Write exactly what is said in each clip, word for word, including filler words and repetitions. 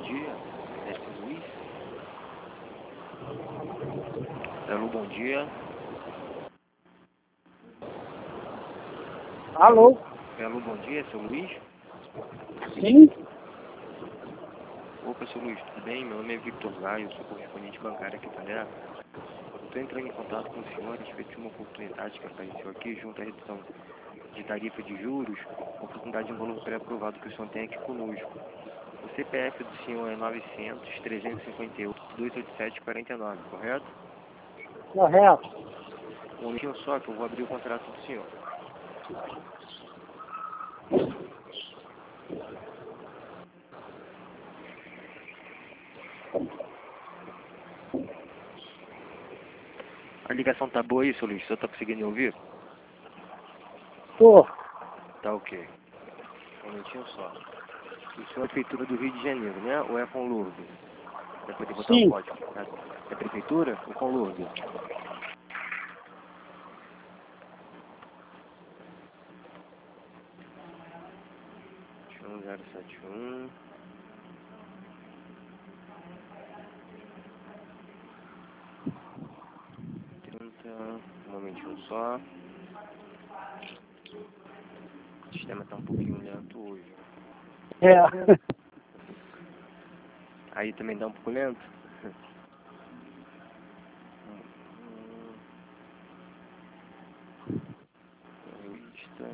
dia. É seu Luiz? Alô, bom dia. Alô? Alô, bom dia, é seu Luiz? Sim? Opa, seu Luiz, tudo bem? Meu nome é Victor Gaio, sou correspondente bancário aqui da Lea. Eu estou entrando em contato com o senhor a respeito de uma oportunidade que apareceu aqui junto à redução de tarifa de juros, oportunidade de um valor pré-aprovado que o senhor tem aqui conosco. O C P F do senhor é novecentos, trezentos e cinquenta e oito, duzentos e oitenta e sete, quarenta e nove, correto? Correto. Um momentinho só que eu vou abrir o contrato do senhor. A ligação tá boa aí, seu Luiz? O senhor tá conseguindo me ouvir? Tô. Tá ok. Um momentinho só. O senhor é prefeitura do Rio de Janeiro, né? Ou é com Lourdes? Pra poder botar o Sim. código. É prefeitura ou com Lourdes? um zero sete um. trinta. Um momentinho só. O sistema tá um pouquinho lento hoje. É. Aí também dá um pouco lento? Lista.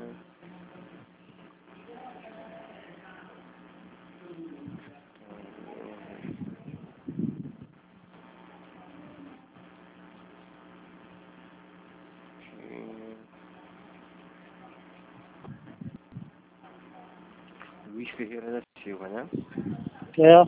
Luiz Ferreira da Silva, né? É.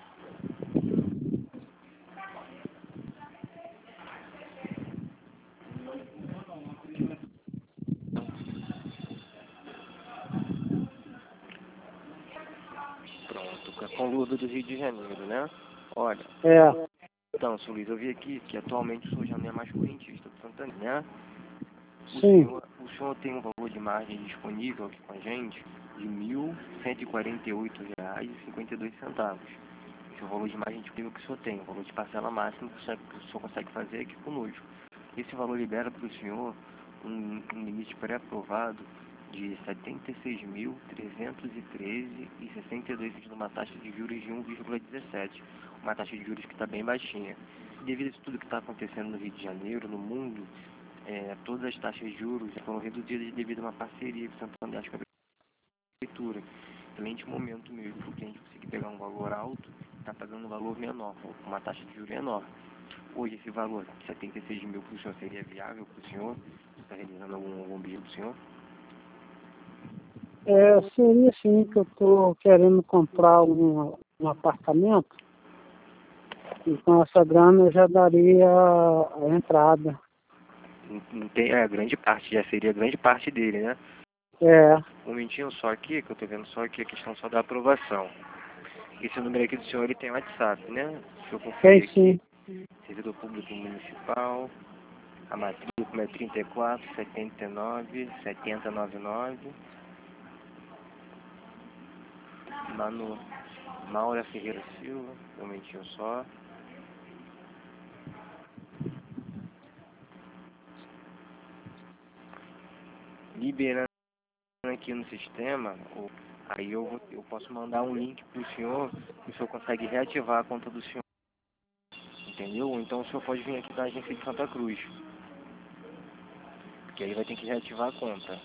Pronto, é com Lourdes do Rio de Janeiro, né? Olha, É. então, seu Luiz, eu vi aqui que atualmente o senhor já não é mais correntista do Santander, né? O Sim. senhor, o senhor tem um valor de margem disponível aqui com a gente de mil cento e quarenta e oito reais e cinquenta e dois centavos. Esse é o valor de margem disponível que o senhor tem, o valor de parcela máxima que o senhor, que o senhor consegue fazer aqui conosco. Esse valor libera para o senhor um, um limite pré-aprovado de setenta e seis mil trezentos e treze reais e sessenta e dois centavos numa taxa de juros de um vírgula dezessete, uma taxa de juros que está bem baixinha. Devido a isso tudo que está acontecendo no Rio de Janeiro, no mundo, é, todas as taxas de juros foram reduzidas devido a uma parceria que o Santander fez com a prefeitura. Também de momento mesmo, porque a gente conseguir pegar um valor alto, está pagando um valor menor, uma taxa de juros menor. Hoje esse valor de setenta e seis mil para o senhor seria viável para o senhor? Você está realizando algum, algum pedido do senhor? É, seria assim que eu tô querendo comprar um, um apartamento e com essa grana eu já daria a entrada. Não, não tem, é, grande parte, já seria grande parte dele, né? É. Um momentinho só aqui, que eu estou vendo só aqui a questão só da aprovação. Esse número aqui do senhor, ele tem WhatsApp, né? Deixa eu Tem conferir aqui. sim. Servidor Público Municipal. A matrícula é trinta e quatro, setenta e nove, setenta e noventa e nove. Manu, Maura Ferreira Silva. Um momentinho só. Liberando aqui no sistema, o- aí eu, vou- eu posso mandar um link para o senhor, que o senhor consegue reativar a conta do senhor, entendeu? Então o senhor pode vir aqui da agência de Santa Cruz, que aí vai ter que reativar a conta.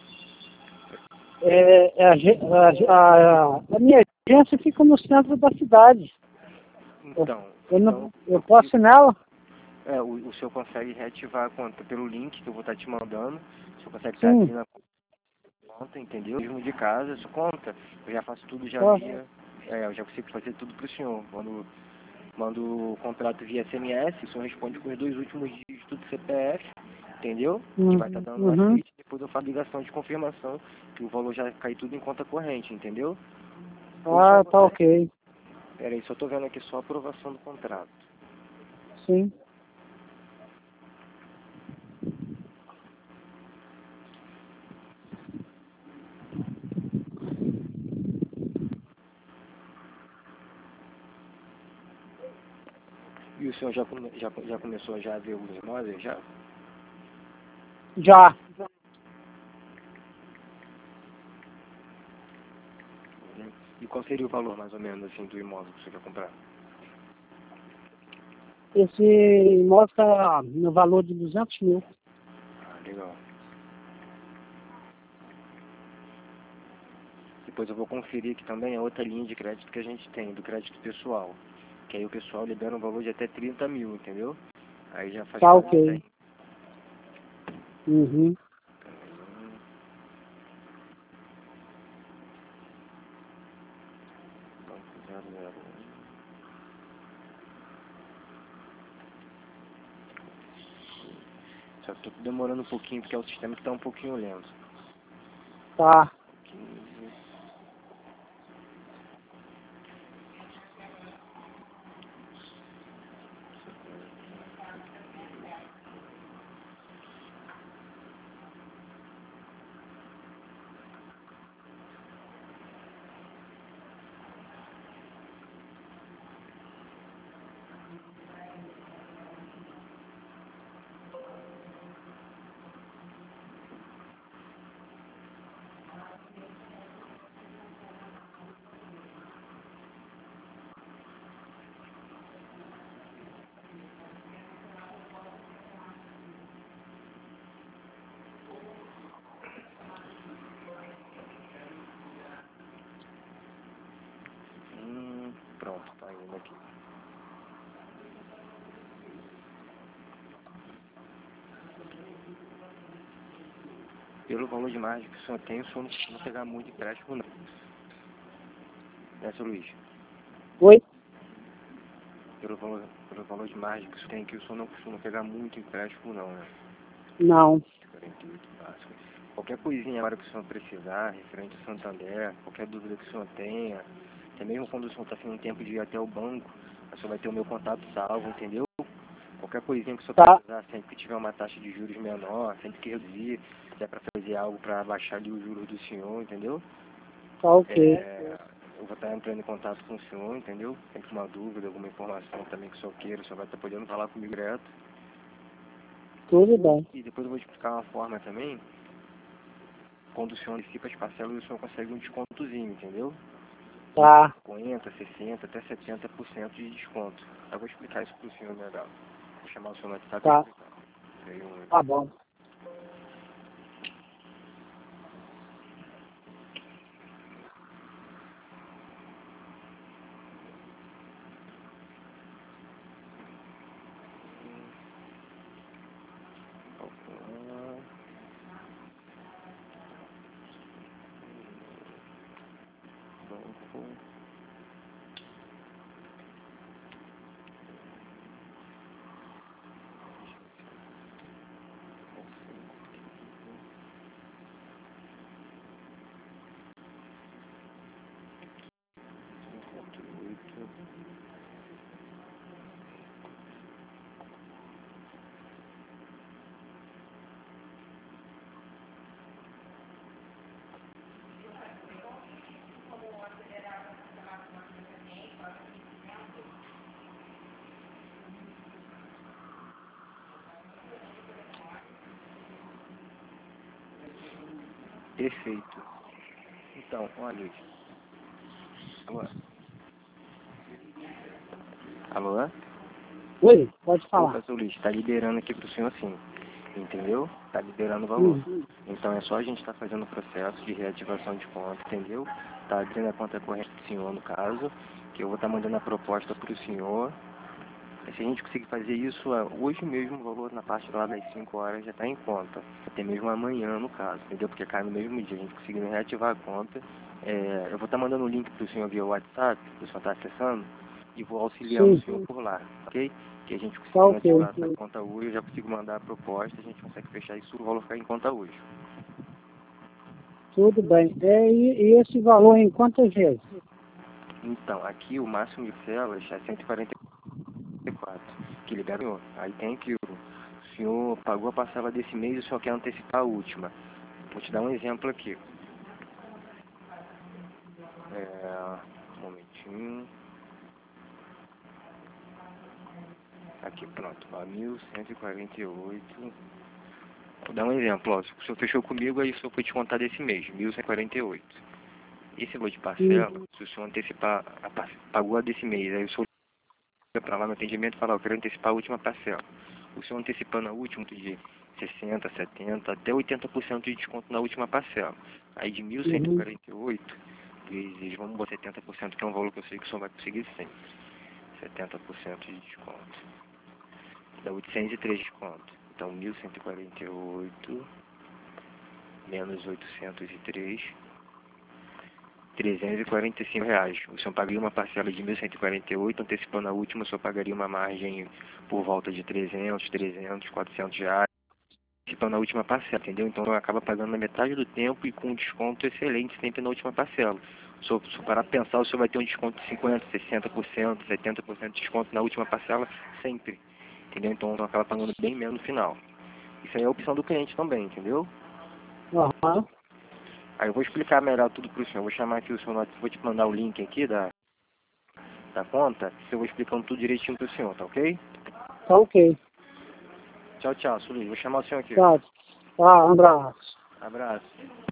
É, é a, ge- a, a, a minha agência fica no centro da cidade. Eu, Então, eu, então não, eu eu preciso, posso ir nela? é, o, o senhor consegue reativar a conta pelo link que eu vou estar te mandando, o senhor consegue estar Sim. aqui na conta, entendeu? Mesmo de casa, sua conta, eu já faço tudo já Posso. via, é, eu já consigo fazer tudo pro senhor, quando mando o contrato via S M S, o senhor responde com os dois últimos dígitos do C P F, entendeu? Que vai estar Uhum. dando o Uhum. aceite, depois eu faço ligação de confirmação, que o valor já cai tudo em conta corrente, entendeu? Ou o senhor Ah, tá consegue, ok. peraí, só tô vendo aqui só a aprovação do contrato. Sim. o senhor já, come, já, já começou já a ver os imóveis, já? Já. E qual seria o valor, mais ou menos, assim, do imóvel que você quer comprar? Esse imóvel está no valor de duzentos mil. Ah, legal. Depois eu vou conferir aqui também a outra linha de crédito que a gente tem, do crédito pessoal. Que aí o pessoal libera um valor de até trinta mil, entendeu? Aí já faz Tá quarenta ok. aí. Uhum. Banco zero zero um. Só que tô demorando um pouquinho porque é o sistema que tá um pouquinho lento. Tá. quinze. Hum, pronto, tá indo aqui. Pelo valor de margem que o senhor tem, o senhor não precisa pegar muito empréstimo, não. Né, seu Luiz? Oi? Pelo valor, pelo valor de margem que o senhor tem aqui, o senhor não costuma pegar muito empréstimo, não, né? Não. quarenta e oito básico. Qualquer coisinha agora que o senhor precisar, referente ao Santander, qualquer dúvida que o senhor tenha, até mesmo quando o senhor está tendo tempo de ir até o banco, o senhor vai ter o meu contato salvo, entendeu? Qualquer coisinha que o senhor Tá. precisar, sempre que tiver uma taxa de juros menor, sempre que reduzir, se der para fazer algo para baixar ali os juros do senhor, entendeu? Tá ok. É, eu vou estar entrando em contato com o senhor, entendeu? Tem uma dúvida, alguma informação também que o senhor queira, o senhor vai estar podendo falar comigo direto. Tudo bem. E depois eu vou te explicar uma forma também, quando o senhor antecipa as parcelas, o senhor consegue um descontozinho, entendeu? Tá. cinquenta, sessenta, até setenta por cento de desconto. Eu vou explicar isso pro senhor, né, Gal? Vou chamar o senhor no WhatsApp e Tá. explicar. Peraí, um- Tá bom. calcular. Banco. cinquenta e oito. Perfeito. Então, olha. Alô? Alô? Oi, pode Opa, falar. seu Luiz, tá liberando aqui pro senhor sim. Entendeu? Tá liberando o valor. Uhum. Então é só a gente estar tá fazendo o processo de reativação de conta, entendeu? Tá abrindo a conta corrente do senhor, no caso, que eu vou estar tá mandando a proposta pro senhor. Se a gente conseguir fazer isso é, hoje mesmo, o valor na parte lá das cinco horas já está em conta. Até mesmo amanhã, no caso, entendeu? Porque cai no mesmo dia. A gente conseguindo reativar a conta. É, eu vou estar tá mandando o link para o senhor via WhatsApp, que o senhor está acessando, e vou auxiliando o Sim. senhor por lá, ok? Que a gente Tá conseguindo ok. ativar essa conta hoje, eu já consigo mandar a proposta, a gente consegue fechar isso, o valor ficar em conta hoje. Tudo bem. É, e, e esse valor em quantas vezes? Então, aqui o máximo de celas é cento e quarenta e quatro, que libera o senhor. Aí tem que o senhor pagou a parcela desse mês e o senhor quer antecipar a última. Vou te dar um exemplo aqui. É, um momentinho. Aqui, pronto, ó, mil cento e quarenta e oito. Vou dar um exemplo, ó, se o senhor fechou comigo, aí o senhor foi descontar desse mês, mil cento e quarenta e oito. Esse valor de parcela, Uhum. se o senhor antecipar, a, par- pagou a desse mês, aí o senhor liga para lá no atendimento e fala, ó, eu quero antecipar a última parcela. O senhor antecipando a última de sessenta, setenta, até oitenta por cento de desconto na última parcela. Aí de mil cento e Uhum. quarenta e oito, vezes, vamos botar setenta por cento, que é um valor que eu sei que o senhor vai conseguir sempre. setenta por cento de desconto. Dá oitocentos e três de desconto. Então mil cento e quarenta e oito menos oitocentos e três, trezentos e quarenta e cinco reais. O senhor pagaria uma parcela de mil cento e quarenta e oito, antecipando a última, o senhor pagaria uma margem por volta de trezentos, trezentos, quatrocentos reais, antecipando a última parcela, entendeu? Então acaba pagando na metade do tempo e com um desconto excelente sempre na última parcela. Se o senhor parar para pensar, o senhor vai ter um desconto de cinquenta, sessenta por cento, setenta por cento de desconto na última parcela sempre, entendeu? Então acaba pagando bem menos no final. Isso aí é a opção do cliente também, entendeu? Aham. Aí eu vou explicar melhor tudo para o senhor. Eu vou chamar aqui o senhor, no- vou te mandar o link aqui da, da conta, que eu vou explicando tudo direitinho para o senhor, tá ok? Tá ok. Tchau, tchau, Sulis. Vou chamar o senhor aqui. Tá. Tá, um abraço. Abraço.